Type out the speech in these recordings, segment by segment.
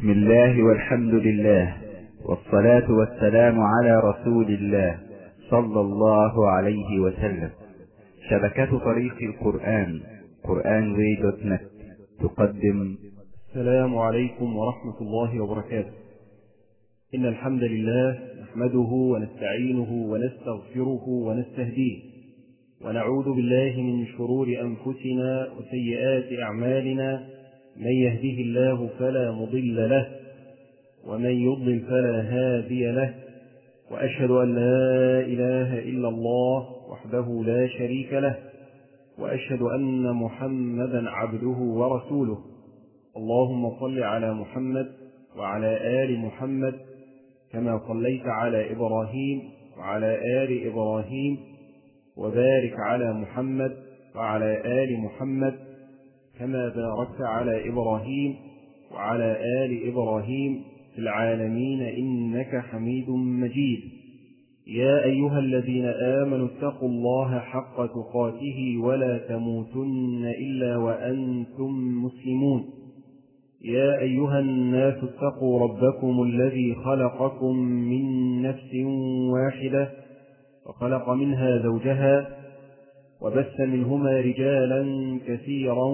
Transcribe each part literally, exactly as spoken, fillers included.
بسم الله والحمد لله والصلاة والسلام على رسول الله صلى الله عليه وسلم. شبكة طريق القرآن قرآن واي دوت نت تقدم. السلام عليكم ورحمة الله وبركاته. إن الحمد لله نحمده ونستعينه ونستغفره ونستهديه، ونعوذ بالله من شرور أنفسنا وسيئات أعمالنا. من يهده الله فلا مضل له، ومن يضلل فلا هادي له، وأشهد أن لا إله إلا الله وحده لا شريك له، وأشهد أن محمدا عبده ورسوله. اللهم صل على محمد وعلى آل محمد كما صليت على إبراهيم وعلى آل إبراهيم، وبارك على محمد وعلى آل محمد كما باركت على إبراهيم وعلى آل إبراهيم في العالمين إنك حميد مجيد. يا أيها الذين آمنوا اتقوا الله حق تقاته ولا تموتن إلا وأنتم مسلمون. يا أيها الناس اتقوا ربكم الذي خلقكم من نفس واحدة وخلق منها زوجها وبث منهما رجالا كثيرا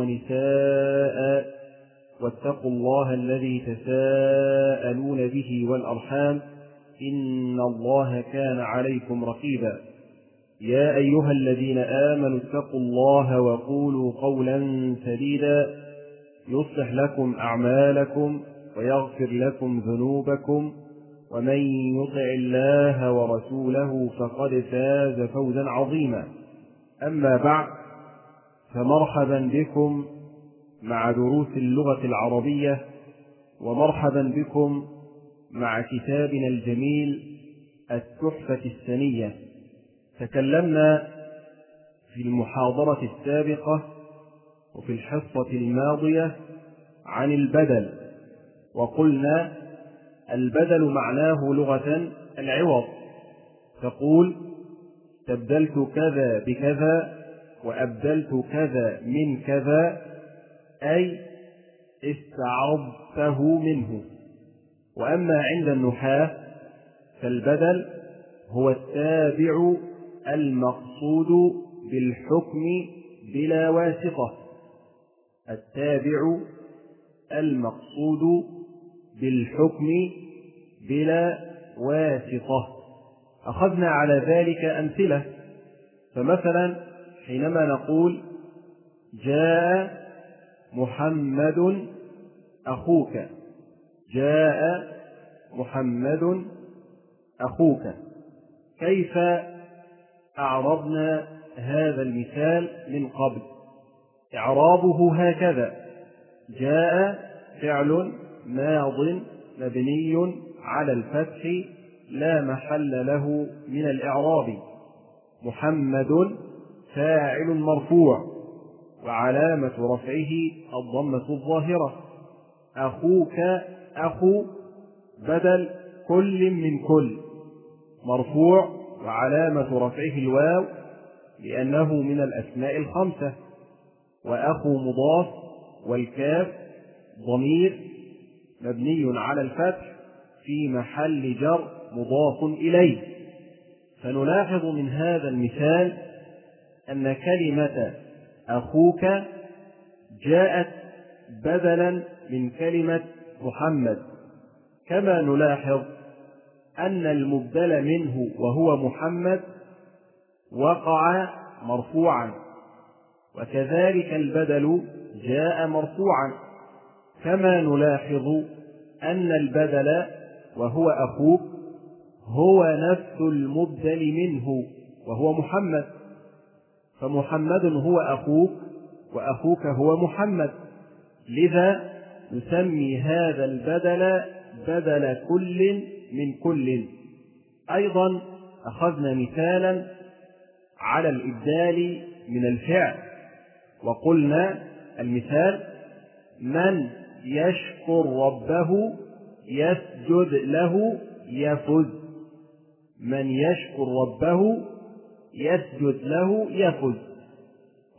ونساء، واتقوا الله الذي تساءلون به والأرحام إن الله كان عليكم رقيبا. يا أيها الذين آمنوا اتقوا الله وقولوا قولا سديدا يصلح لكم أعمالكم ويغفر لكم ذنوبكم، ومن يطع الله ورسوله فقد فاز فوزا عظيما. أما بعد، فمرحبا بكم مع دروس اللغة العربية، ومرحبا بكم مع كتابنا الجميل التحفة السنية. تكلمنا في المحاضرة السابقة وفي الحصة الماضية عن البدل، وقلنا البدل معناه لغة العوض. تقول استبدلت كذا بكذا وأبدلت كذا من كذا، أي استعرضته منه. وأما عند النحاة فالبدل هو التابع المقصود بالحكم بلا واسطة. التابع المقصود بالحكم بلا واسطة. أخذنا على ذلك أمثلة. فمثلا حينما نقول جاء محمد أخوك، جاء محمد أخوك، كيف أعرضنا هذا المثال من قبل؟ إعرابه هكذا: جاء فعل ماض مبني على الفتح لا محل له من الإعراب. محمد فاعل مرفوع وعلامة رفعه الضمة الظاهرة. أخوك أخو بدل كل من كل، مرفوع وعلامة رفعه الواو لأنه من الأسماء الخمسة. وأخو مضاف والكاف ضمير مبني على الفتح في محل جر مضاف إليه. فنلاحظ من هذا المثال أن كلمة أخوك جاءت بدلا من كلمة محمد، كما نلاحظ أن المبدل منه وهو محمد وقع مرفوعا، وكذلك البدل جاء مرفوعا، كما نلاحظ أن البدل وهو أخوك هو نفس المبدل منه وهو محمد. فمحمد هو أخوك وأخوك هو محمد، لذا نسمي هذا البدل بدل كل من كل. أيضا أخذنا مثالا على الإبدال من الفعل، وقلنا المثال: من يشكر ربه يسجد له يفز. من يشكر ربه يسجد له يفز.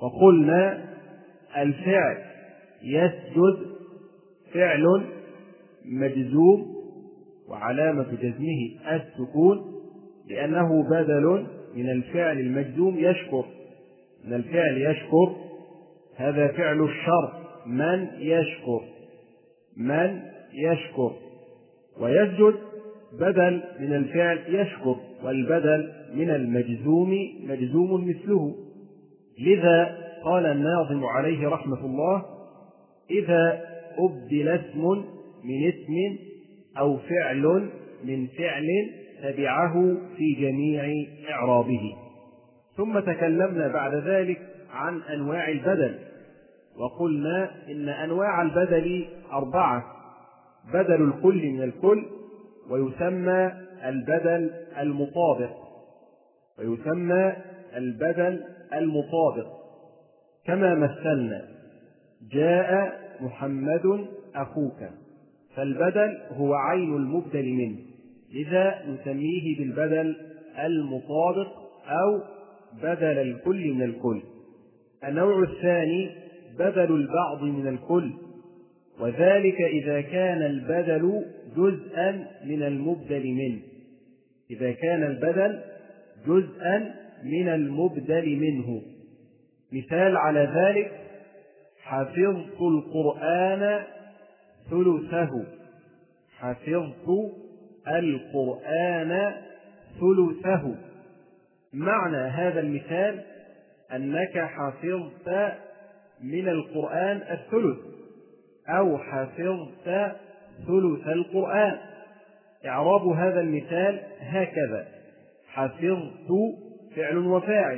وقلنا الفعل يسجد فعل مجزوم وعلامة جزمه السكون لأنه بدل من الفعل المجزوم يشكر. من الفعل يشكر هذا فعل الشرط، من يشكر، من يشكر. ويسجد بدل من الفعل يشكر، والبدل من المجزوم مجزوم مثله. لذا قال الناظم عليه رحمة الله: إذا أبدل اسم من اسم أو فعل من فعل تبعه في جميع إعرابه. ثم تكلمنا بعد ذلك عن أنواع البدل، وقلنا إن أنواع البدل أربعة: بدل الكل من الكل، ويسمى البدل المطابق، ويسمى البدل المطابق كما مثلنا: جاء محمد أخوك، فالبدل هو عين المبدل منه، لذا نسميه بالبدل المطابق أو بدل الكل من الكل. النوع الثاني بدل البعض من الكل، وذلك إذا كان البدل جزءا من المبدل منه. إذا كان البدل جزءا من المبدل منه. مثال على ذلك: حفظت القرآن ثلثه، حفظت القرآن ثلثه. معنى هذا المثال أنك حفظت من القرآن الثلث، أو حفظت ثلث القرآن. إعراب هذا المثال هكذا: حفظت فعل وفاعل،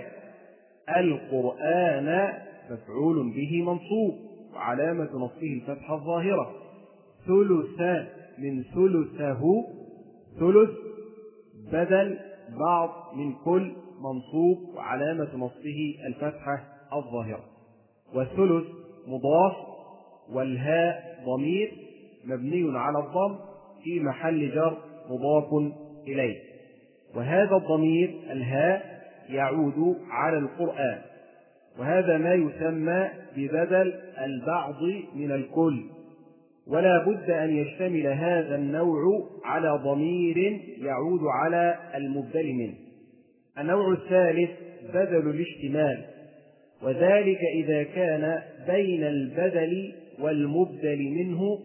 القرآن مفعول به منصوب وعلامة نصبه الفتحة الظاهرة، ثلث من ثلثه، ثلث بدل بعض من كل منصوب وعلامة نصبه الفتحة الظاهرة، والثلث مضاف والهاء ضمير مبني على الضم في محل جر مضاف إليه. وهذا الضمير الهاء يعود على القرآن، وهذا ما يسمى ببدل البعض من الكل. ولا بد أن يشتمل هذا النوع على ضمير يعود على المبدل منه. النوع الثالث بدل الاشتمال، وذلك إذا كان بين البدل والمبدل منه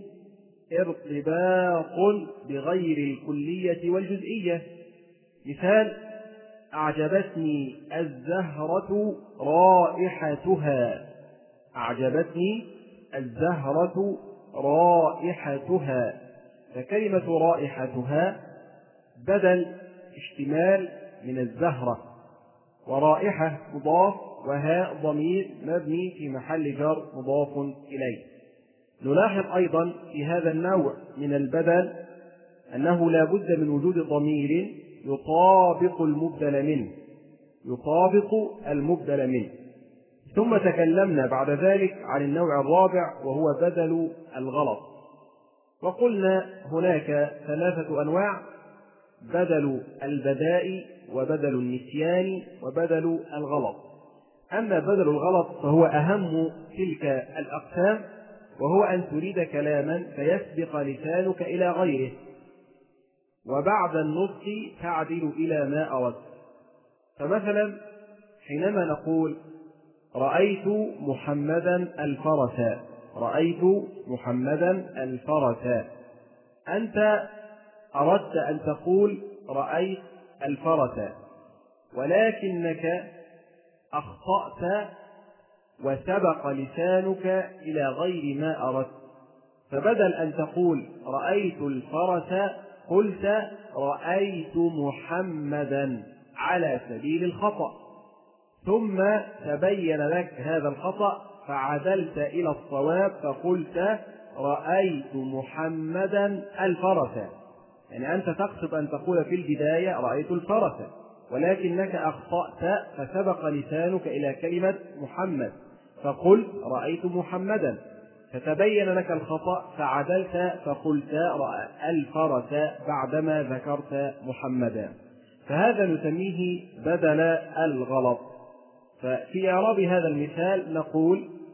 ارتباط بغير الكلية والجزئية. مثال: أعجبتني الزهرة رائحتها، أعجبتني الزهرة رائحتها. فكلمة رائحتها بدل اشتمال من الزهرة، ورائحة مضاف وهاء ضمير مبني في محل جر مضاف إليه. نلاحظ أيضا في هذا النوع من البدل أنه لا بد من وجود ضمير يطابق المبدل منه، يطابق المبدل منه. ثم تكلمنا بعد ذلك عن النوع الرابع وهو بدل الغلط، وقلنا هناك ثلاثة أنواع: بدل البداء وبدل النسيان وبدل الغلط. أما بدل الغلط فهو أهم تلك الأقسام، وهو أن تريد كلاما فيسبق لسانك إلى غيره، وبعد النطق تعدل إلى ما أردت. فمثلا حينما نقول رأيت محمدا الفرس، رأيت محمدا الفرس، أنت أردت أن تقول رأيت الفرس، ولكنك أخطأت وسبق لسانك إلى غير ما أردت. فبدل أن تقول رأيت الفرس قلت رأيت محمدا على سبيل الخطأ، ثم تبين لك هذا الخطأ فعدلت إلى الصواب فقلت رأيت محمدا الفرس. يعني أنت تقصد أن تقول في البداية رأيت الفرس، ولكنك أخطأت فسبق لسانك إلى كلمة محمد فقل رأيت محمدا، فتبين لك الخطأ فعدلت فقلت الفرس بعدما ذكرت محمدا. فهذا نسميه بدل الغلط. ففي إعراب هذا المثال نقول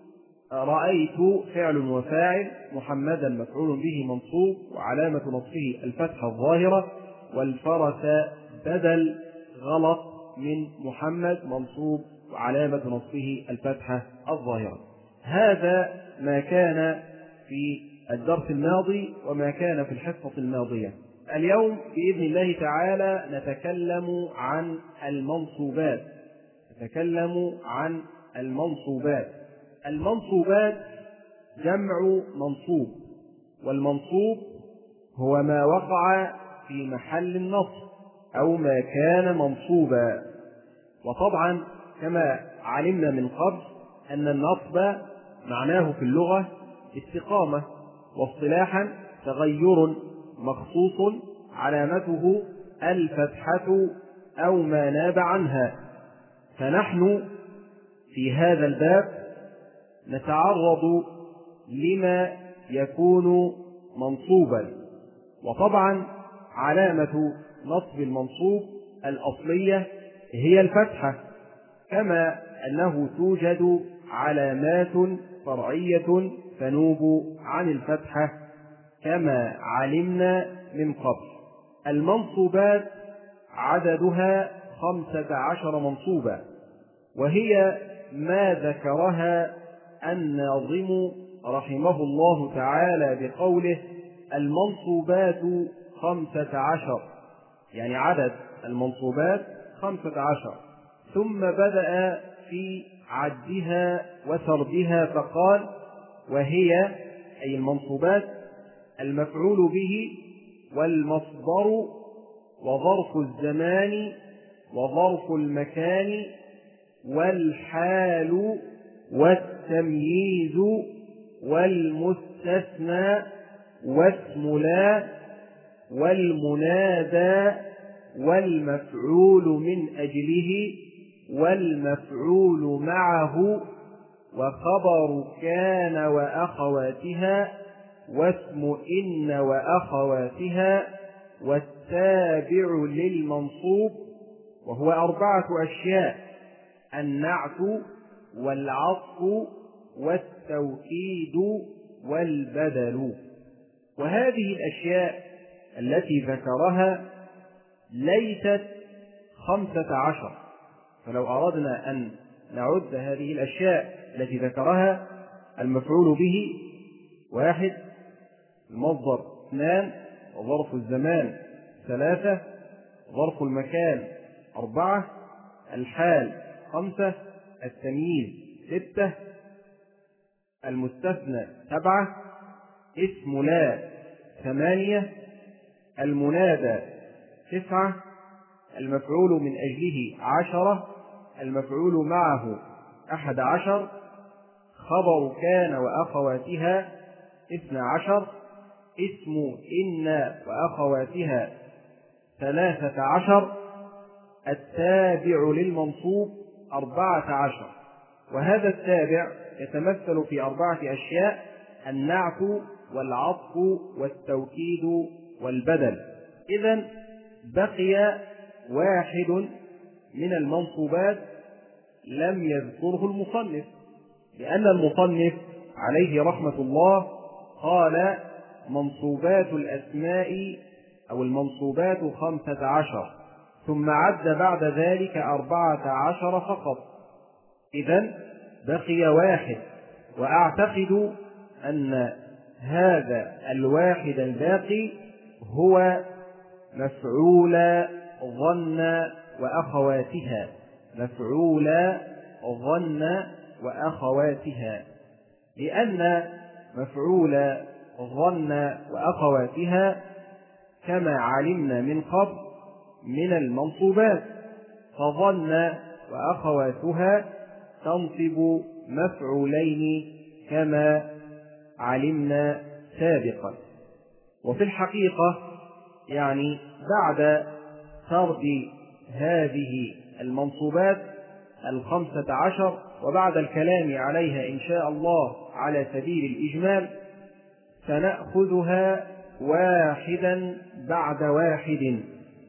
رأيت فعل وفاعل، محمدا مفعول به منصوب وعلامة نصبه الفتحة الظاهرة، والفرس بدل غلط من محمد منصوب وعلامة نصبه الفتحة الظاهرة. هذا ما كان في الدرس الماضي وما كان في الحصة الماضية. اليوم بإذن الله تعالى نتكلم عن المنصوبات نتكلم عن المنصوبات المنصوبات جمع منصوب، والمنصوب هو ما وقع في محل النصب أو ما كان منصوبا. وطبعا كما علمنا من قبل أن النصب معناه في اللغة استقامة، واصطلاحا تغير مخصوص علامته الفتحة أو ما ناب عنها. فنحن في هذا الباب نتعرض لما يكون منصوبا. وطبعا علامة نصب المنصوب الأصلية هي الفتحة، كما أنه توجد علامات فرعية تنوب عن الفتحة كما علمنا من قبل. المنصوبات عددها خمسة عشر منصوبا، وهي ما ذكرها الناظم رحمه الله تعالى بقوله المنصوبات خمسة عشر، يعني عدد المنصوبات خمسة عشر. ثم بدأ في عدها وسردها فقال وهي أي المنصوبات المفعول به والمصدر وظرف الزمان وظرف المكان والحال والتمييز والمستثنى واسم لا والمنادى والمفعول من أجله والمفعول معه وخبر كان وأخواتها واسم إن وأخواتها والتابع للمنصوب، وهو أربعة أشياء: النعت والعطف والتوكيد والبدل. وهذه الأشياء التي ذكرها ليست خمسة عشر، فلو أردنا أن نعد هذه الأشياء التي ذكرها: المفعول به واحد، المصدر اثنان، وظرف الزمان ثلاثة، ظرف المكان أربعة، الحال خمسة، التمييز ستة، المستثنى سبعة، اسم لا ثمانية، المنادى تسعة، المفعول من أجله عشرة، المفعول معه أحد عشر، خبر كان وأخواتها اثنى عشر، اسم إن وأخواتها ثلاثة عشر، التابع للمنصوب أربعة عشر. وهذا التابع يتمثل في أربعة أشياء: النعت والعطف والتوكيد والبدل. إذن بقي واحد من المنصوبات لم يذكره المصنف، لأن المصنف عليه رحمة الله قال منصوبات الأسماء أو المنصوبات خمسة عشر، ثم عد بعد ذلك أربعة عشر فقط. إذن بقي واحد، وأعتقد أن هذا الواحد الباقي هو مفعول ظن وأخواتها مفعول ظن وأخواتها لأن مفعول ظن وأخواتها كما علمنا من قبل من المنصوبات، فظن وأخواتها تنصب مفعولين كما علمنا سابقا. وفي الحقيقة يعني بعد سرد هذه المنصوبات الخمسة عشر وبعد الكلام عليها إن شاء الله على سبيل الإجمال، سنأخذها واحدا بعد واحد،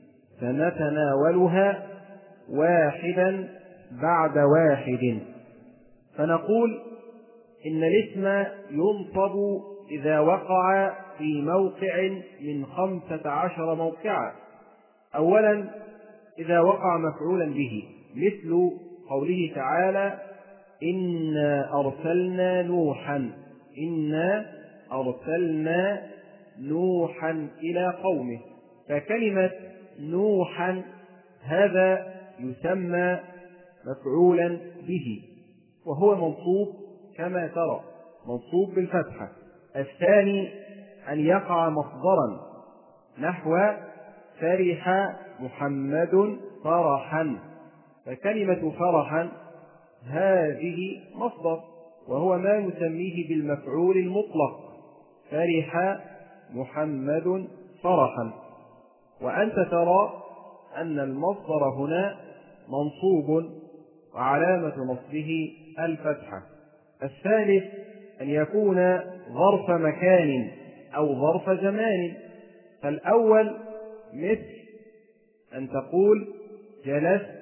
سنتناولها واحدا بعد واحد. فنقول إن الاسم ينصب إذا وقع في موقع من خمسة عشر موقعا. أولا إذا وقع مفعولا به، مثل قوله تعالى إنا أرسلنا نوحا إنا أرسلنا نوحا إلى قومه. فكلمة نوحا هذا يسمى مفعولا به، وهو منصوب كما ترى، منصوب بالفتحة. الثاني أن يقع مصدرا، نحو فرح محمد فرحا. فكلمة فرحا هذه مصدر، وهو ما نسميه بالمفعول المطلق، فرح محمد فرحا. وأنت ترى أن المصدر هنا منصوب وعلامة نصبه الفتحة. الثالث أن يكون ظرف مكان أو ظرف زمان. فالأول مثل أن تقول جلست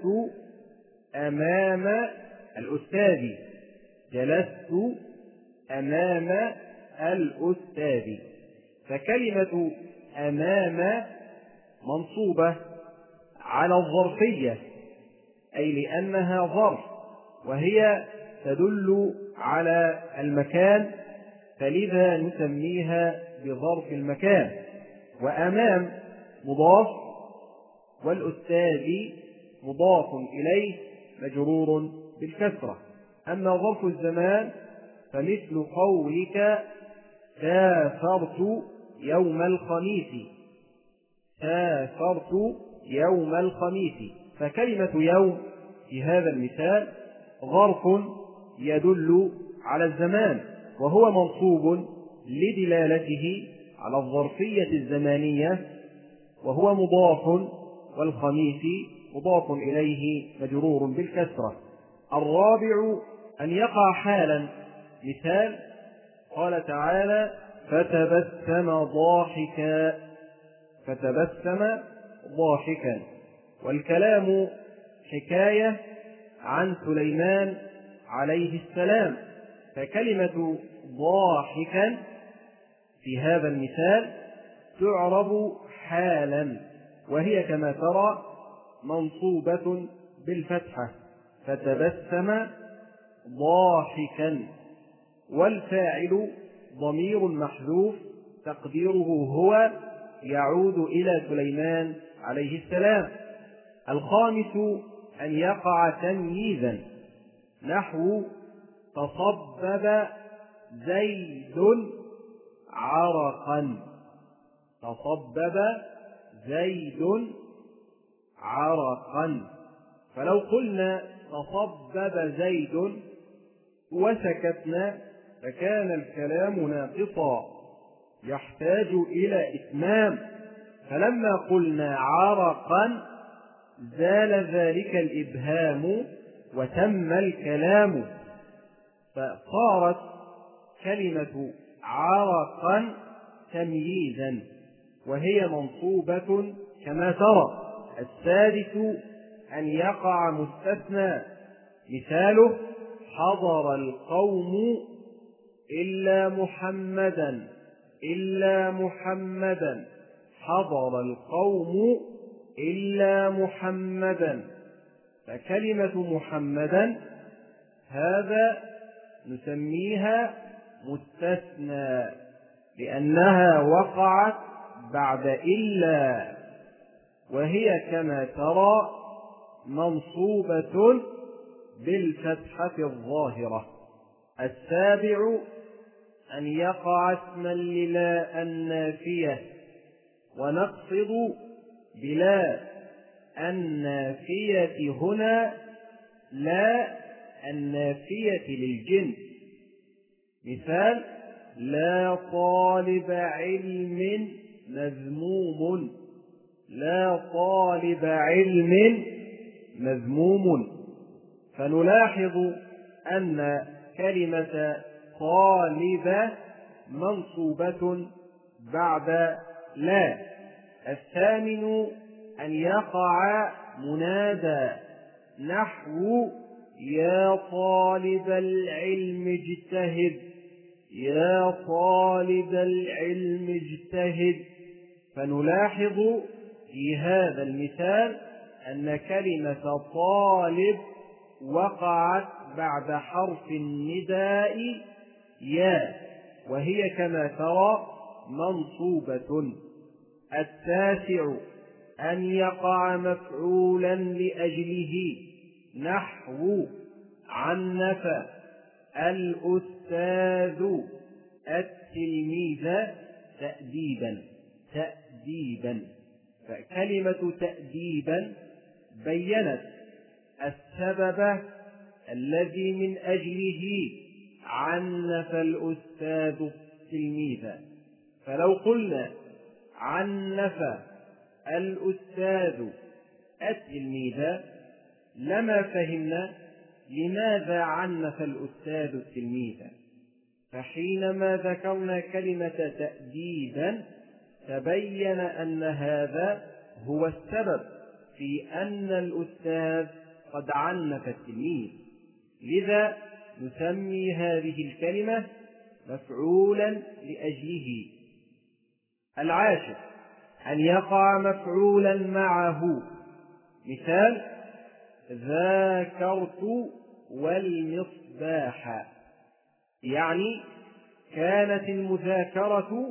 أمام الأستاذ، جلست أمام الأستاذ. فكلمة أمام منصوبة على الظرفية، أي لأنها ظرف وهي تدل على المكان، فلذا نسميها بظرف المكان. وأمام مضاف، والأستاذ مضاف إليه مجرور بالكسرة. أما ظرف الزمان فمثل قولك سافرت يوم الخميس، سافرت يوم الخميس. فكلمة يوم في هذا المثال ظرف يدل على الزمان، وهو منصوب لدلالته على الظرفية الزمانية، وهو مضاف، والخميس مضاف إليه مجرور بالكسرة. الرابع أن يقع حالا. مثال قال تعالى فتبسم ضاحكا، فتبسم ضاحكا. والكلام حكاية عن سليمان عليه السلام. فكلمة ضاحكا في هذا المثال تعرب حالا، وهي كما ترى منصوبة بالفتحة، فتبسم ضاحكا. والفاعل ضمير محذوف تقديره هو يعود إلى سليمان عليه السلام. الخامس أن يقع تمييزا، نحو تصبب زيد عرقا، تصبب زيد عرقا. فلو قلنا تصبب زيد وسكتنا فكان الكلام ناقصا يحتاج إلى إتمام، فلما قلنا عرقا زال ذلك الإبهام وتم الكلام، فصارت كلمة عرقا تمييزا وهي منصوبة كما ترى. السادس أن يقع مستثنى. مثاله حضر القوم إلا محمدا، إلا محمدا، حضر القوم إلا محمدا. فكلمة محمدا هذا نسميها مستثنى لأنها وقعت بعد إلا، وهي كما ترى منصوبة بالفتحة الظاهرة. السابع أن يقع اسما للا النافية، ونقصد بلا النافية هنا لا النافية للجنس. مثال لا طالب علم مذموم، لا طالب علم مذموم. فنلاحظ أن كلمة طالب منصوبة بعد لا. الثامن أن يقع منادى، نحو يا طالب العلم اجتهد، يا طالب العلم اجتهد. فنلاحظ في هذا المثال أن كلمة طالب وقعت بعد حرف النداء يا، وهي كما ترى منصوبة. التاسع أن يقع مفعولا لأجله، نحو عنف الأستاذ التلميذ تأديبا تأديبا. فكلمة تأديبا بينت السبب الذي من أجله عنف الأستاذ التلميذ. فلو قلنا عنف الأستاذ التلميذ لما فهمنا لماذا عنف الأستاذ التلميذ. فحينما ذكرنا كلمة تأديبا تبين أن هذا هو السبب في أن الأستاذ قد عنف التلميذ، لذا نسمي هذه الكلمة مفعولا لأجله. العاشر أن يقع مفعولا معه، مثال ذاكرت والمصباح، يعني كانت المذاكرة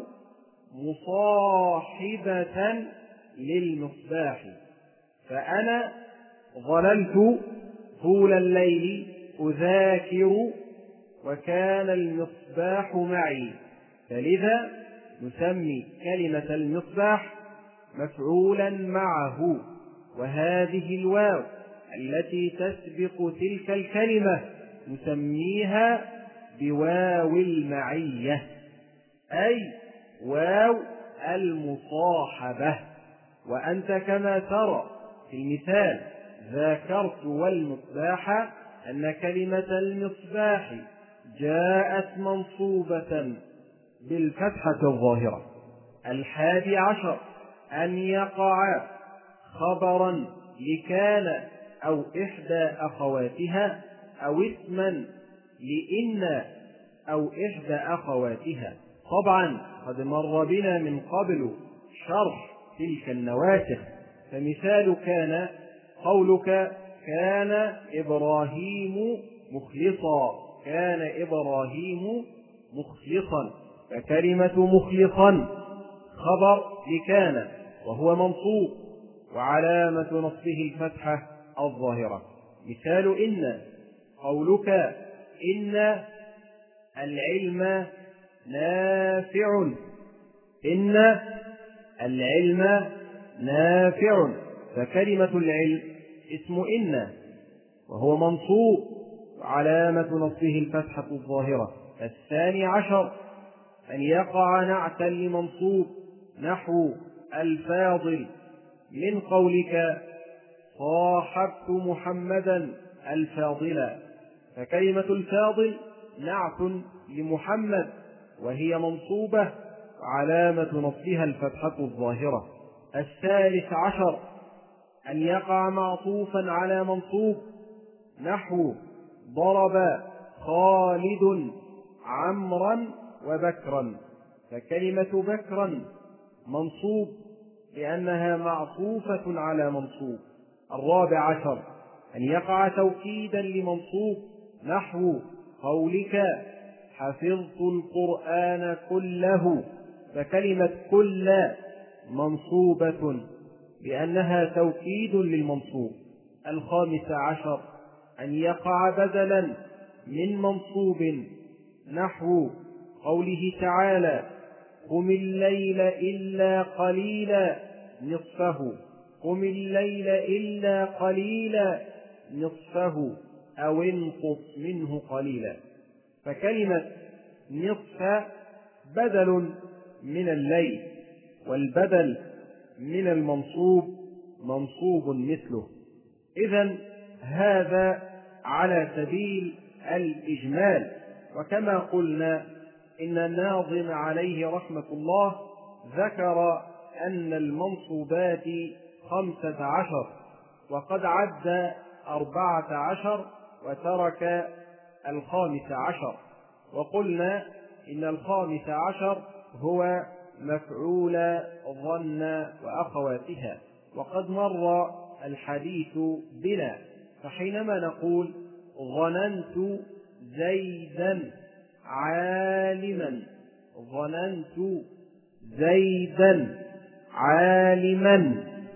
مصاحبة للمصباح، فأنا ظللت طول الليل أذاكر وكان المصباح معي، فلذا نسمي كلمة المصباح مفعولا معه. وهذه الواو التي تسبق تلك الكلمة نسميها بواو المعية، أي واو المصاحبة. وأنت كما ترى في المثال ذاكرت والمصباح أن كلمة المصباح جاءت منصوبة بالفتحة الظاهرة. الحادي عشر أن يقع خبرا لكان أو إحدى أخواتها أو اسما لإن أو إحدى أخواتها. طبعا قد مر بنا من قبل شرح تلك النواسخ، فمثال كان قولك كان إبراهيم مخلصا، كان إبراهيم مخلصا، فكلمة مخلصا خبر لكان وهو منصوب وعلامة نصبه الفتحة الظاهرة. مثال إن قولك إن العلم نافع، إن العلم نافع، فكلمة العلم اسم إن وهو منصوب وعلامة نصبه الفتحة الظاهرة. الثاني عشر أن يقع نعتا لمنصوب، نحو الفاضل، من قولك صاحبت محمدا الفاضل، فكلمة الفاضل نعت لمحمد وهي منصوبة وعلامة نصبها الفتحة الظاهرة. الثالث عشر أن يقع معطوفا على منصوب، نحو ضرب خالد عمرا وبكرا، فكلمة بكرا منصوب لأنها معطوفة على منصوب. الرابع عشر أن يقع توكيدا لمنصوب، نحو قولك حفظت القرآن كله، فكلمة كل منصوبة لأنها توكيد للمنصوب. الخامس عشر أن يقع بدلا من منصوب، نحو قوله تعالى قم الليل إلا قليلا نصفه، قم الليل إلا قليلا نصفه أو انقص منه قليلا، فكلمة نصف بدل من الليل، والبدل من المنصوب منصوب مثله. إذن هذا على سبيل الإجمال. وكما قلنا إن الناظم عليه رحمة الله ذكر أن المنصوبات خمسة عشر، وقد عد أربعة عشر وترك الخامس عشر، وقلنا إن الخامس عشر هو مفعول ظن وأخواتها، وقد مر الحديث بنا. فحينما نقول ظننت زيدا عالما، ظننت زيدا عالما،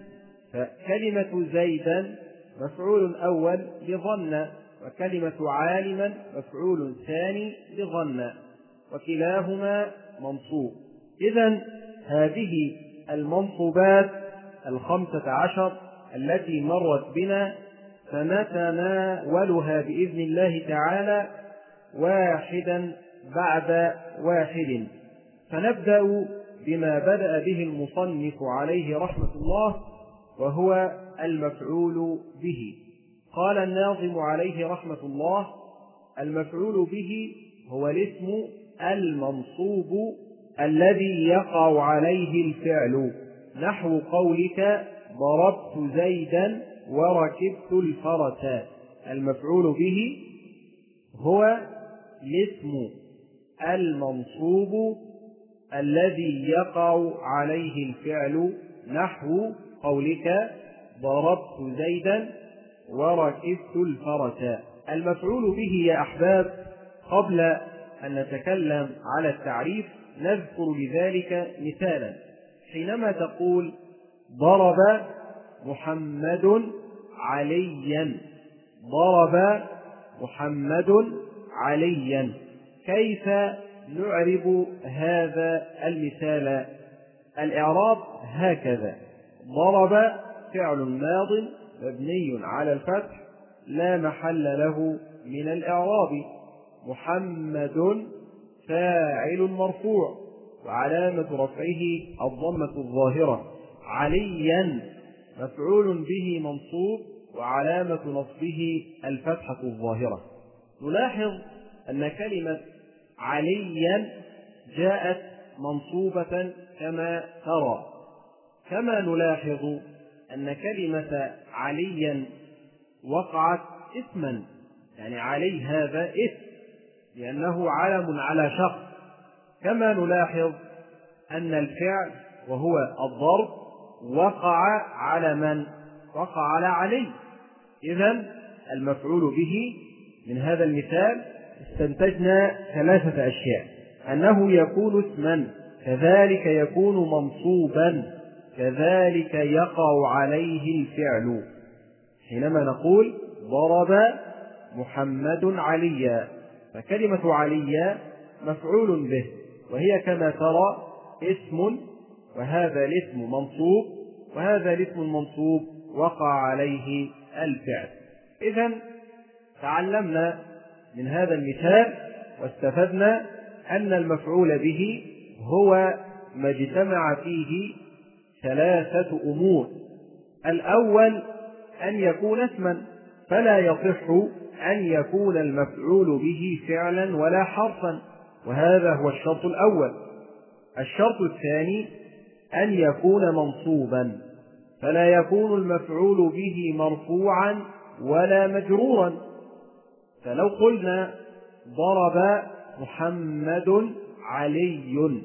فكلمة زيدا مفعول أول لظن، وكلمة عالما مفعول ثاني لظن، وكلاهما منصوب. إذن هذه المنصوبات الخمسة عشر التي مرت بنا فنتناولها بإذن الله تعالى واحدا بعد واحد. فنبدأ بما بدأ به المصنف عليه رحمة الله، وهو المفعول به. قال الناظم عليه رحمة الله: المفعول به هو الاسم المنصوب الذي يقع عليه الفعل، نحو قولك ضربت زيدا وركبت الفرس. المفعول به هو الاسم المنصوب الذي يقع عليه الفعل، نحو قولك ضربت زيدا وركبت الفرس. المفعول به يا أحباب، قبل أن نتكلم على التعريف نذكر لذلك مثالا. حينما تقول ضرب محمد عليا، ضرب محمد عليا، كيف نعرب هذا المثال؟ الإعراب هكذا: ضرب فعل ماض مبني على الفتح لا محل له من الإعراب، محمد فاعل مرفوع وعلامة رفعه الضمة الظاهرة، عليا مفعول به منصوب وعلامة نصبه الفتحة الظاهرة. نلاحظ أن كلمة عليا جاءت منصوبة كما ترى، كما نلاحظ أن كلمة عليا وقعت اسما، يعني علي هذا اسم لأنه علم على شخص، كما نلاحظ أن الفعل وهو الضرب وقع على من؟ وقع على علي. إذن المفعول به من هذا المثال استنتجنا ثلاثة أشياء: أنه يكون اسما، كذلك يكون منصوبا، كذلك يقع عليه الفعل. حينما نقول ضرب محمد عليا، فكلمة عليا مفعول به، وهي كما ترى اسم، وهذا الاسم منصوب، وهذا الاسم المنصوب وقع عليه الفعل. إذن تعلمنا من هذا المثال واستفدنا أن المفعول به هو ما اجتمع فيه ثلاثة أمور: الأول أن يكون اسما، فلا يصح أن يكون المفعول به فعلا ولا حرفا، وهذا هو الشرط الأول. الشرط الثاني أن يكون منصوبا، فلا يكون المفعول به مرفوعا ولا مجرورا. فلو قلنا ضرب محمد علي،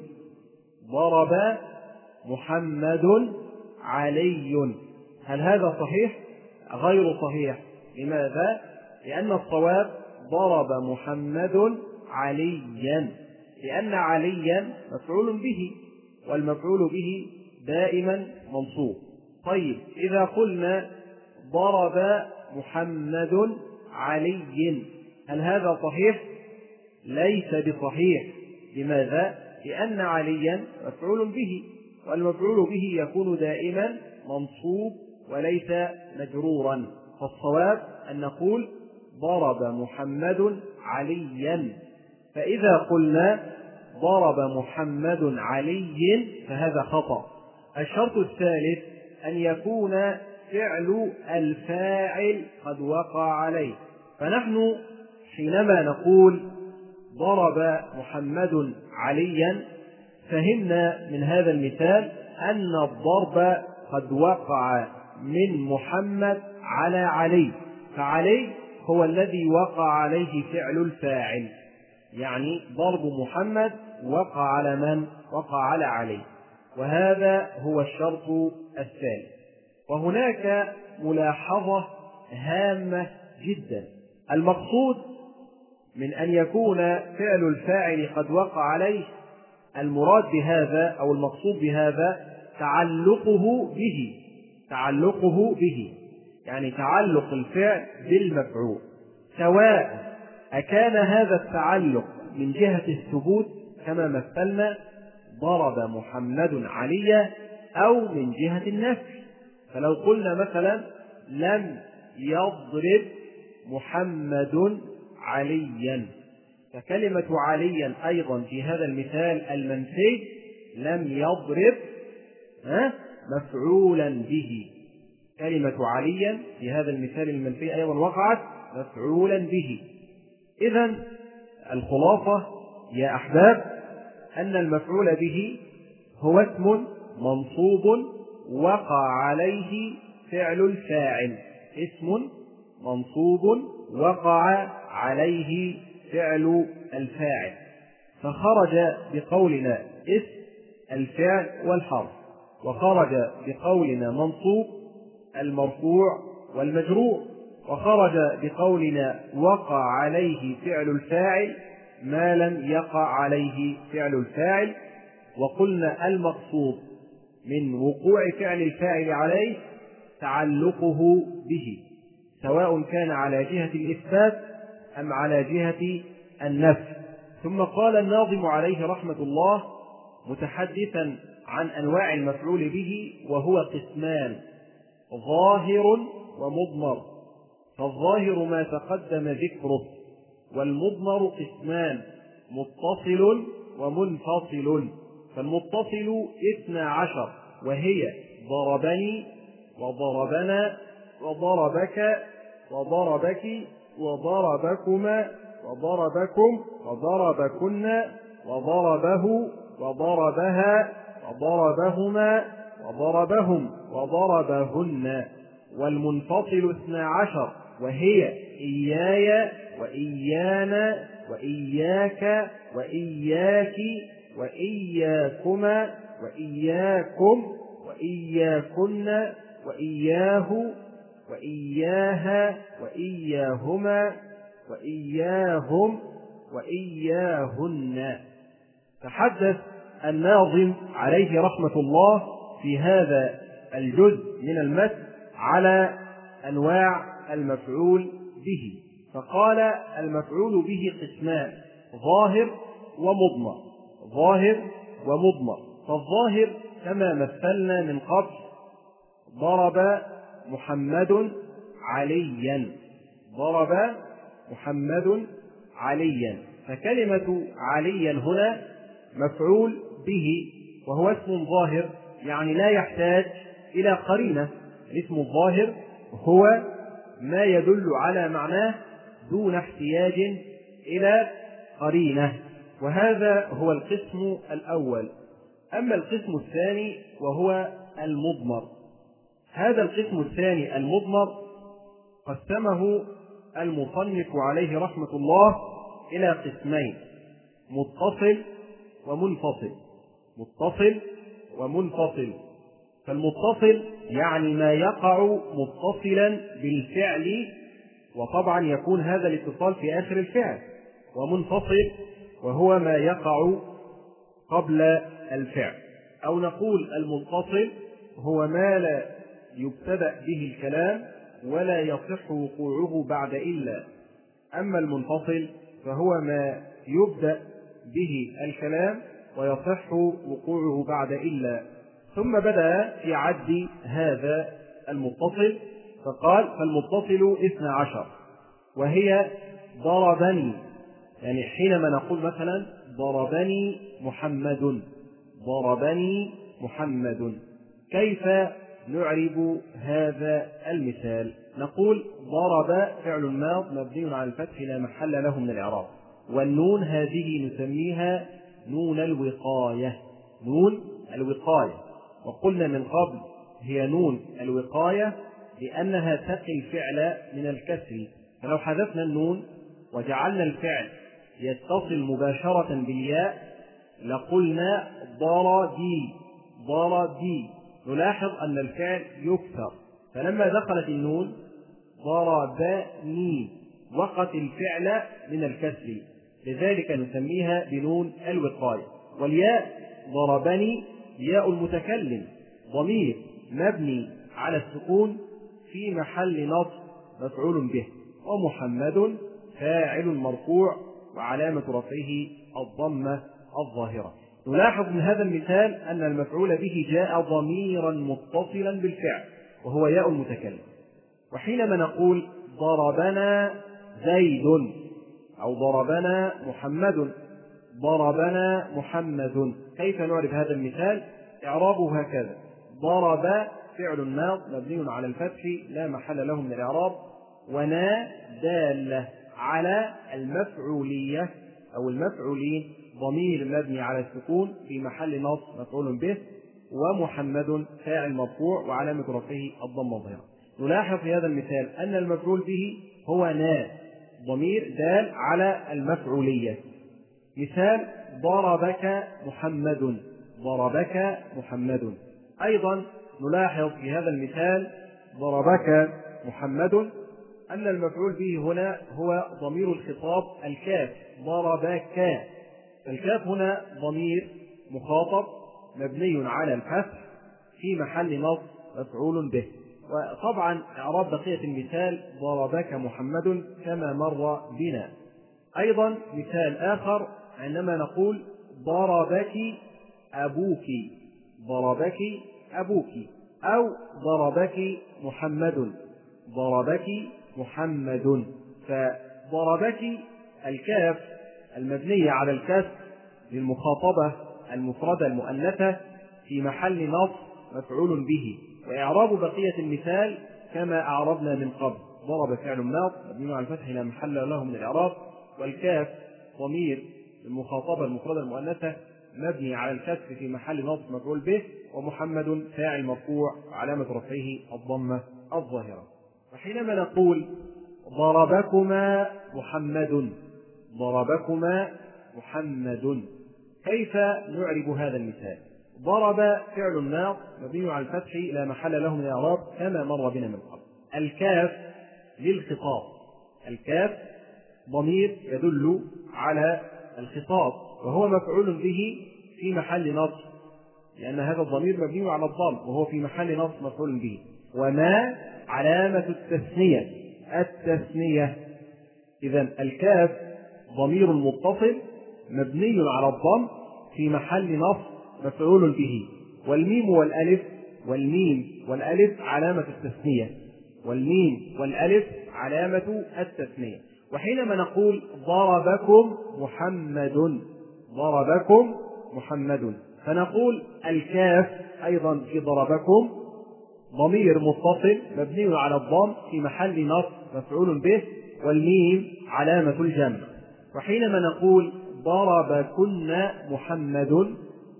ضرب محمد علي، هل هذا صحيح؟ غير صحيح. لماذا؟ لأن الصواب ضرب محمد عليا، لأن عليا مفعول به، والمفعول به دائما منصوب. طيب، إذا قلنا ضرب محمد علي، هل هذا صحيح؟ ليس بصحيح. لماذا؟ لأن عليا مفعول به، والمفعول به يكون دائما منصوب وليس مجرورا. فالصواب أن نقول ضرب محمد عليا. فإذا قلنا ضرب محمد علي فهذا خطأ. الشرط الثالث أن يكون فعل الفاعل قد وقع عليه. فنحن حينما نقول ضرب محمد عليا فهمنا من هذا المثال أن الضرب قد وقع من محمد على علي، فعلي هو الذي وقع عليه فعل الفاعل، يعني ضرب محمد وقع على من؟ وقع على علي، وهذا هو الشرط الثاني. وهناك ملاحظة هامة جدا: المقصود من أن يكون فعل الفاعل قد وقع عليه، المراد بهذا أو المقصود بهذا تعلقه به، تعلقه به يعني تعلق الفعل بالمفعول، سواء أكان هذا التعلق من جهة الثبوت كما مثلنا ضرب محمد عليا، أو من جهة النفي. فلو قلنا مثلا لم يضرب محمد عليا، فكلمة عليا أيضا في هذا المثال المنفي لم يضرب مفعولا به، كلمة عليا في هذا المثال المنفي أيضا وقعت مفعولا به. إذن الخلاصة يا أحباب أن المفعول به هو اسم منصوب وقع عليه فعل الفاعل، اسم منصوب وقع عليه فعل الفاعل، فخرج بقولنا اسم الفعل والحرف، وخرج بقولنا منصوب المرفوع والمجرور، وخرج بقولنا وقع عليه فعل الفاعل ما لم يقع عليه فعل الفاعل. وقلنا المقصود من وقوع فعل الفاعل عليه تعلقه به، سواء كان على جهة الإثبات أم على جهة النفي. ثم قال الناظم عليه رحمة الله متحدثا عن أنواع المفعول به: وهو قسمان، ظاهر ومضمر. فالظاهر ما تقدم ذكره، والمضمر قسمان، متصل ومنفصل. فالمتصل اثنا عشر، وهي ضربني وضربنا وضربك وضربك وضربكما وضربكم وضربكن وضربه وضربها وضربهما وضربهم وضربهن. والمنفصل اثنا عشر، وهي إياي وإيانا وإياك وإياك وإياكما وإياكم وإياكن وإياه وإياها وإياهما وإياهم وإياهن. تحدث الناظم عليه رحمة الله في هذا الجزء من المتن على أنواع المفعول به، فقال المفعول به قسمان: ظاهر ومضمر. ظاهر ومضمر. فالظاهر كما مثلنا من قبل: ضرب محمد عليا، ضرب محمد عليا. فكلمة عليا هنا مفعول به، وهو اسم ظاهر، يعني لا يحتاج إلى قرينة. الاسم الظاهر هو ما يدل على معناه دون احتياج إلى قرينة، وهذا هو القسم الأول. أما القسم الثاني وهو المضمر، هذا القسم الثاني المضمر قسمه المصنف عليه رحمة الله إلى قسمين: متصل ومنفصل. متصل ومنفصل. فالمتصل يعني ما يقع متصلا بالفعل، وطبعا يكون هذا الاتصال في آخر الفعل. ومنفصل وهو ما يقع قبل الفعل، أو نقول المتصل هو ما لا يبتدأ به الكلام ولا يصح وقوعه بعد إلا. أما المنفصل فهو ما يبدأ به الكلام ويصح وقوعه بعد إلا. ثم بدأ في عد هذا المتصل فقال: فالمتصل اثنا عشر، وهي ضربني. يعني حينما نقول مثلا ضربني محمد، ضربني محمد، كيف نعرب هذا المثال؟ نقول: ضرب فعل ماض مبني على الفتح لا محل له من الإعراب، والنون هذه نسميها نون الوقاية، نون الوقاية. وقلنا من قبل هي نون الوقاية لأنها تقي الفعل من الكسر، فلو حذفنا النون وجعلنا الفعل يتصل مباشرة بالياء لقلنا ضربي ضربي. نلاحظ أن الفعل يكسر، فلما دخلت النون ضربني وقت الفعل من الكسر، لذلك نسميها بنون الوقاية. والياء ضربني ياء المتكلم ضمير مبني على السكون في محل نصب مفعول به، ومحمد فاعل مرفوع وعلامة رفعه الضمة الظاهرة. نلاحظ من هذا المثال أن المفعول به جاء ضميرا متصلا بالفعل وهو ياء المتكلم. وحينما نقول ضربنا زيد أو ضربنا محمد ضربنا محمد، كيف نعرف هذا المثال؟ إعرابه هكذا: ضرب فعل ماض مبني على الفتح لا محل له من الإعراب، ونا دالة على المفعولية أو المفعولين ضمير مبني على السكون في محل نصب مفعول به، ومحمد فاعل مرفوع وعلامة رفعه الضمة الظاهرة. نلاحظ في هذا المثال أن المفعول به هو نا ضمير دال على المفعولية. مثال: ضربك محمد ضربك محمد. أيضا نلاحظ في هذا المثال ضربك محمد أن المفعول به هنا هو ضمير الخطاب الكاف ضربك. الكاف هنا ضمير مخاطب مبني على الفتح في محل نصب مفعول به. وطبعا إعراب بقية المثال ضربك محمد كما مر بنا. أيضا مثال آخر عندما نقول ضربك أبوك ضربك أبوك، أو ضربك محمد ضربك محمد. فضربك الكاف المبنية على الكسر للمخاطبة المفردة المؤنثة في محل نصب مفعول به. وإعراب بقية المثال كما أعربنا من قبل: ضرب فعل ماض مبني على الفتح لا محل له من الإعراب، والكاف ضمير المخاطبة المفردة المؤنثة مبني على الكسر في محل نصب مفعول به، ومحمد فاعل مرفوع وعلامة رفعه الضمة الظاهرة. وحينما نقول ضربكما محمد ضربكما محمد، كيف نعرب هذا المثال؟ ضرب فعل ماض مبني على الفتح لا محل له من الإعراب كما مر بنا من قبل. الكاف للخطاب، الكاف ضمير يدل على الخطاب وهو مفعول به في محل نصب، لأن هذا الضمير مبني على الضم وهو في محل نصب مفعول به. وما علامة التثنية التثنية. إذن الكاف ضمير متصل مبني على الضم في محل نصب مفعول به. والميم والألف والميم والألف علامة التثنية والميم والألف علامة التثنية. وحينما نقول ضربكم محمد ضربكم محمد، فنقول الكاف أيضا في ضربكم ضمير متصل مبني على الضم في محل نصب مفعول به، والميم علامة الجمع. وحينما نقول ضربكن محمد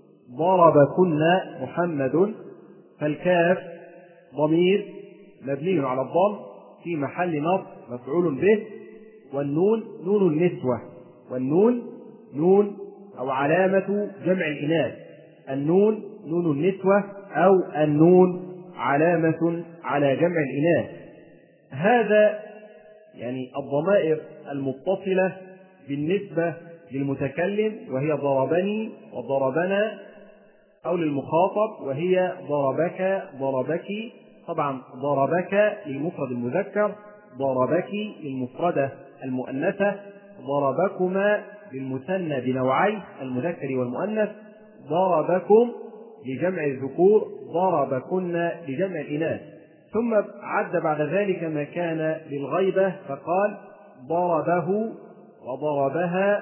ضربكن محمد، فالكاف ضمير مبني على الضم في محل نصب مفعول به، والنون نون النسوة، والنون نون أو علامة جمع الإناث، النون نون النسوة أو النون علامة على جمع الإناث. هذا يعني الضمائر المتصلة بالنسبة للمتكلم وهي ضربني وضربنا، أو للمخاطب وهي ضربك ضربك. طبعا ضربك للمفرد المذكر، ضربك للمفردة المؤنثة، ضربكما للمثنى بنوعي المذكر والمؤنث، ضربكم لجمع الذكور، ضربكن لجمع الإناث. ثم عد بعد ذلك ما كان للغيبة فقال ضربه وضربها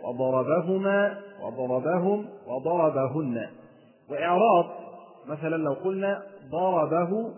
وضربهما وضربهم وضربهن. وإعراب مثلا لو قلنا ضربه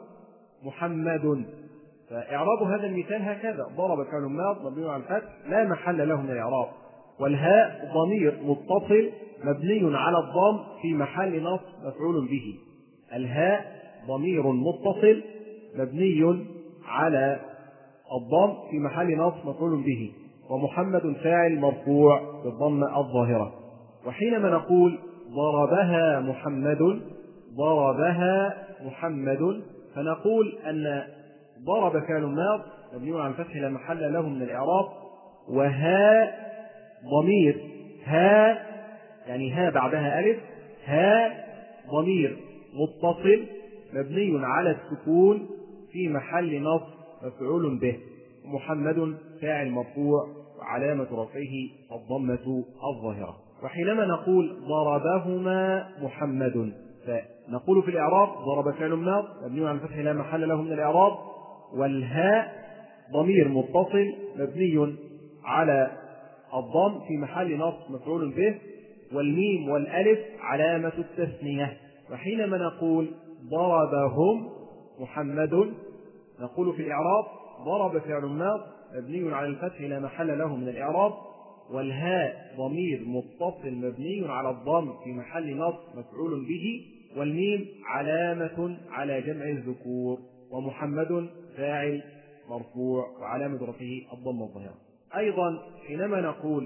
محمد، فإعراب هذا المثال هكذا: ضرب فعل ماض مبني على الفتح لا محل له من الإعراب، والهاء ضمير متصل مبني على الضم في محل نصب مفعول به. الهاء ضمير متصل مبني على الضم في محل نصب مفعول به، ومحمد فاعل مرفوع بالضمة الظاهرة. وحينما نقول ضربها محمد ضربها محمد فنقول أن ضرب فعل ماض مبني على الفتح لا محل له من الإعراب، وها ضمير، ها يعني ها بعدها ألف، ها ضمير متصل مبني على السكون في محل نصب مفعول به، محمد فاعل مرفوع وعلامة رفعه الضمة الظاهرة. وحينما نقول ضربهما محمد فنقول في الإعراب ضرب فعل ماض مبني على الفتح لا محل له من الإعراب، والهاء ضمير متصل مبني على الضم في محل نصب مفعول به، والميم والألف علامة التثنية. وحينما نقول ضربهم محمد نقول في الإعراب ضرب فعل ماض مبني على الفتح لا محل له من الإعراب، والهاء ضمير متصل مبني على الضم في محل نصب مفعول به، والميم علامة على جمع الذكور، ومحمد فاعل مرفوع وعلامة رفعه الضم الظاهرة. أيضا حينما نقول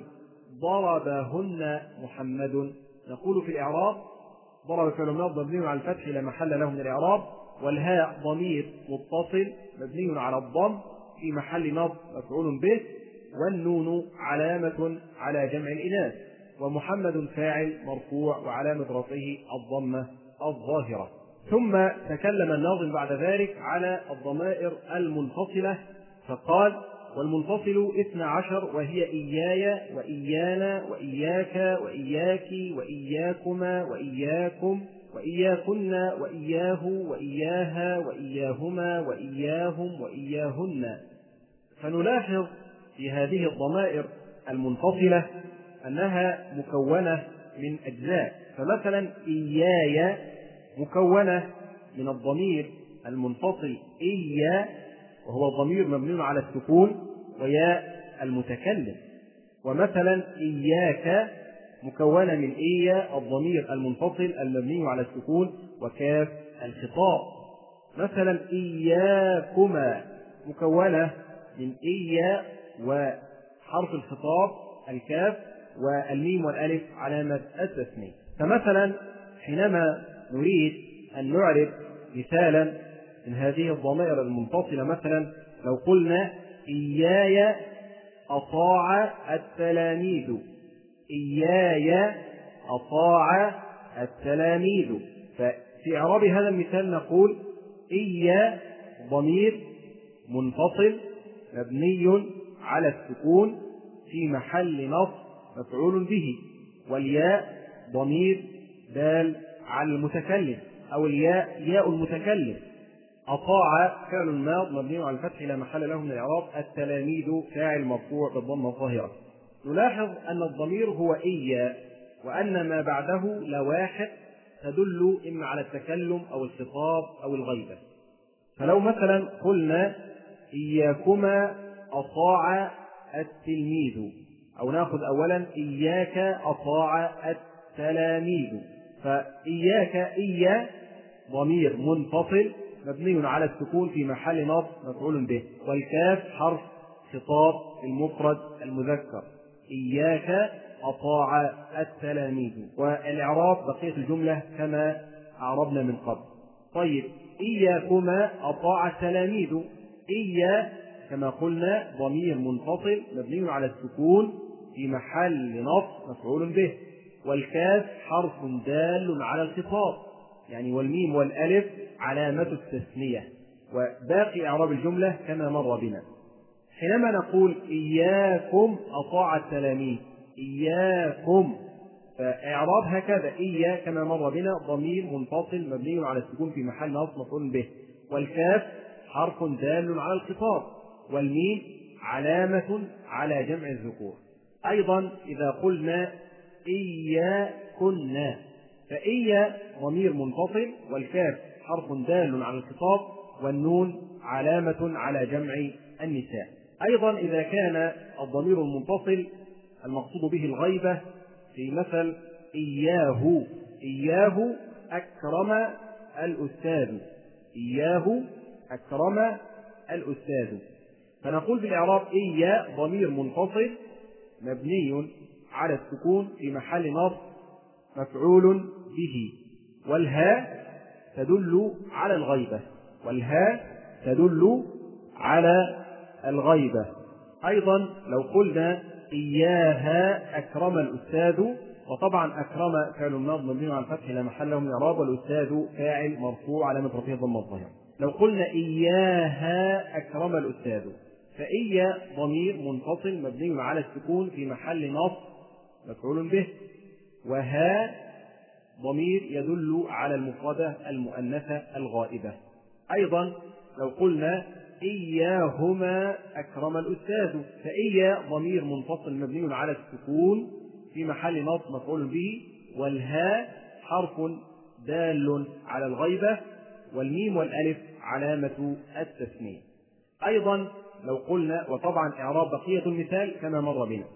ضربهن محمد نقول في الإعراب ضرب فعل ماض مبني على الفتح لا محل له من الإعراب، والهاء ضمير متصل مبني على الضم في محل نصب مفعول به، والنون علامة على جمع الإناث، ومحمد فاعل مرفوع وعلامة رفعه الضمة الظاهرة. ثم تكلم الناظم بعد ذلك على الضمائر المنفصلة فقال: والمنفصل اثنا عشر، وهي إياي وإيانا وإياك وإياك وإياكما وإياكم وإياكن وإياه وإياها وإياهما وإياهم وإياهن. فنلاحظ في هذه الضمائر المنفصلة أنها مكونة من أجزاء. فمثلا إياي مكونة من الضمير المنفصل إيا، وهو الضمير مبني على السكون وياء المتكلم. ومثلا إياك مكونة من إيا الضمير المنفصل المبني على السكون وكاف الخطاب. مثلا إياكما مكونة من إيا وحرف الخطاب الكاف والميم والألف علامة التثنية. فمثلا حينما نريد أن نعرف مثالا من هذه الضمائر المنفصلة، مثلا لو قلنا إياي أطاع التلاميذ، إياي أطاع التلاميذ. ففي إعراب هذا المثال نقول إيا ضمير منفصل مبني على السكون في محل نصب مفعول به، والياء ضمير دال على المتكلم أو الياء ياء المتكلم. أطاع فعل ماض مبني على الفتح لا محل له من الإعراب، التلاميذ فاعل مرفوع بالضمة الظاهرة. نلاحظ أن الضمير هو إيا، وأن ما بعده لواحق تدل إما على التكلم أو الخطاب أو الغيبة. فلو مثلا قلنا إياكما أطاع التلميذ، أو نأخذ أولا إياك أطاع التلاميذ. فإياك إيا ضمير منفصل مبني على السكون في محل نصب مفعول به، والكاف حرف خطاب المفرد المذكر، إياك أطاع التلاميذ. والإعراب بقية الجملة كما أعربنا من قبل. طيب إياكما أطاع التلاميذ، إيا كما قلنا ضمير منفصل مبني على السكون في محل نصب مفعول به، والكاف حرف دال على الخطاب يعني والميم والألف علامة التثنية، وباقي إعراب الجملة كما مر بنا. حينما نقول إياكم أطاع التلاميذ، إياكم فإعراب هكذا إيا كما مر بنا ضمير منفصل مبني على السكون في محل نصب مفعول به، والكاف حرف دال على الخطاب، والميم علامة على جمع الذكور. أيضا إذا قلنا إياكن، فإيا ضمير منفصل والكاف حرف دال على الخطاب، والنون علامة على جمع النساء. أيضا إذا كان الضمير المنفصل المقصود به الغيبة، في مثل إياه، إياه أكرم الأستاذ، إياه أكرم الأستاذ. فنقول بالإعراب إيا ضمير منفصل مبني على السكون في محل نصب مفعول به، والهاء تدل على الغيبة، والهاء تدل على الغيبة. أيضا لو قلنا إياها أكرم الأستاذ، وطبعا أكرم فعل ماض مبني على الفتح لا محل له من إعراب، والأستاذ فاعل مرفوع علامة رفعه الضمة الظاهرة. لو قلنا إياها أكرم الأستاذ، فإيا ضمير منفصل مبني على السكون في محل نصب مفعول به، وها ضمير يدل على المفردة المؤنثة الغائبة. أيضا لو قلنا إياهما أكرم الأستاذ، فإيا ضمير منفصل مبني على السكون في محل نصب مفعول به، والهاء حرف دال على الغيبة، والميم والألف علامة التثنية. أيضا لو قلنا، وطبعا إعراب بقية المثال كما مر بنا،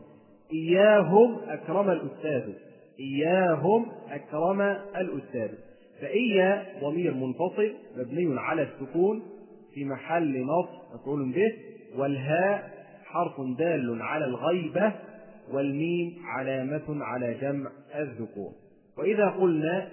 إياهم أكرم الأستاذ، إياهم أكرم الأستاذ، فإيا ضمير منفصل مبني على السكون في محل نصب مفعول به، والهاء حرف دال على الغيبة، والميم علامة على جمع الذكور. وإذا قلنا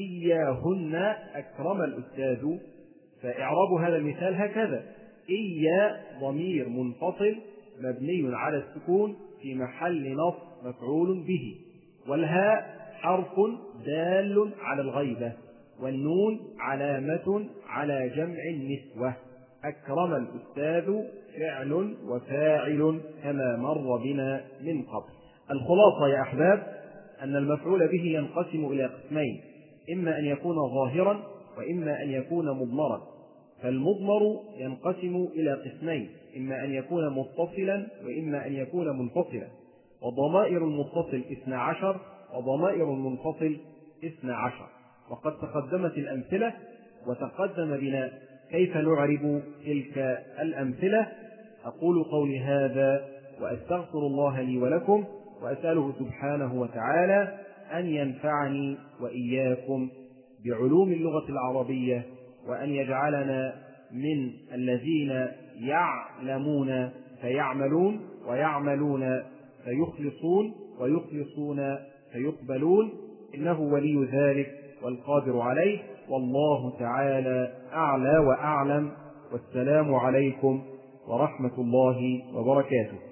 إياهن أكرم الأستاذ، فإعراب هذا المثال هكذا: إيا ضمير منفصل مبني على السكون في محل نصب مفعول به، والهاء حرف دال على الغيبة، والنون علامة على جمع النسوة. أكرم الأستاذ فعل وفاعل كما مر بنا من قبل. الخلاصة يا أحباب أن المفعول به ينقسم إلى قسمين: إما أن يكون ظاهرا، وإما أن يكون مضمرا. فالمضمر ينقسم إلى قسمين: إما أن يكون متصلا، وإما أن يكون منفصلا. وضمائر المتصل اثنا عشر، وضمائر المنفصل اثنا عشر. وقد تقدمت الأمثلة، وتقدم بنا كيف نعرب تلك الأمثلة. أقول قولي هذا وأستغفر الله لي ولكم، وأسأله سبحانه وتعالى أن ينفعني وإياكم بعلوم اللغة العربية، وأن يجعلنا من الذين يعلمون فيعملون، ويعملون فيخلصون، ويخلصون فيقبلون، إنه ولي ذلك والقادر عليه، والله تعالى أعلى وأعلم. والسلام عليكم ورحمة الله وبركاته.